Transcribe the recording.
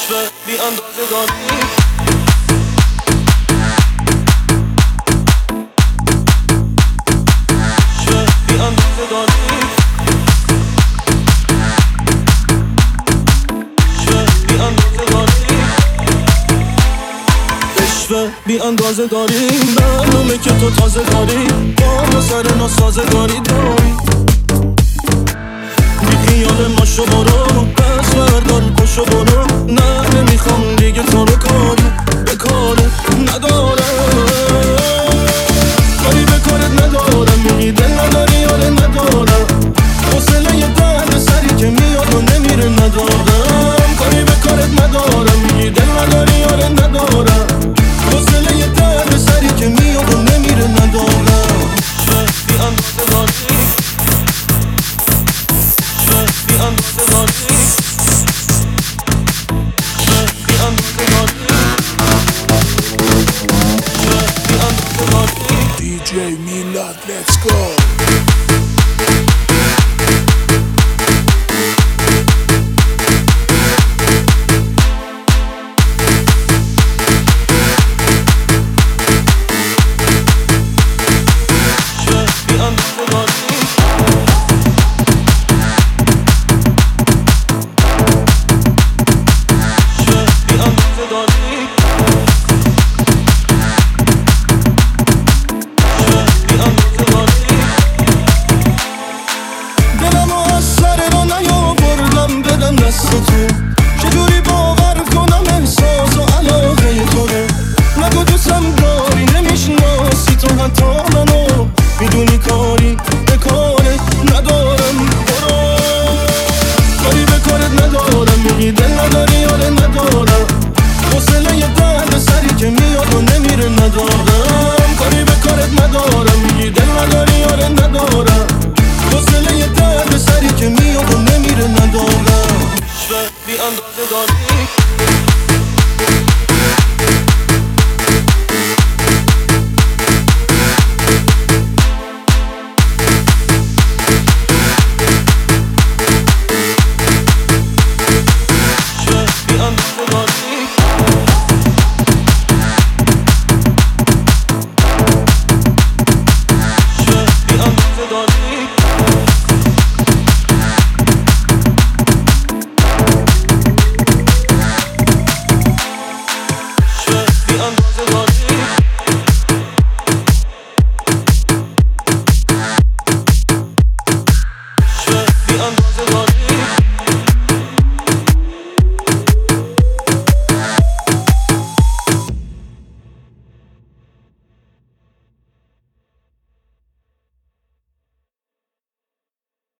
عشق بی اندازه داری. بی اندازه داری معلومه که تو تازه داری با سر ناسازگاری داری. بی خیال ماشو برو پس بردار پشو برو. نه نمیخوام دیگه تو رو کاری به کاره ندارم، کاری به کارت ندارم. میگی دل نداری یاره ندارم، حوصله یه درد سری که میاد و نمیره ندارم. کاری به کارت ندارم، میگی دل نداری یاره ندارم، حوصله یه درد سری که میاد و نمیره ندارم. بی اندازه داری، بی اندازه داری، بی اندازه داری، بی اندازه داری. DJ Milad, let's go. چجوری باور کنم احساس و علاقه تو رو؟ نگو دوستم داری نمیشناسی تو حتی منو، میدونی کاری به کارت ندارم. برو کاری به کارت ندارم، میگی دل نداری یاره ندارم، حوصله یه درد سری که میاد و نمیره ندارم. کاری به کارت ندارم، میگی دل نداری یاره ندارم، حوصله یه درد سری که میاد و نمیره ندارم. بی اندازه داری.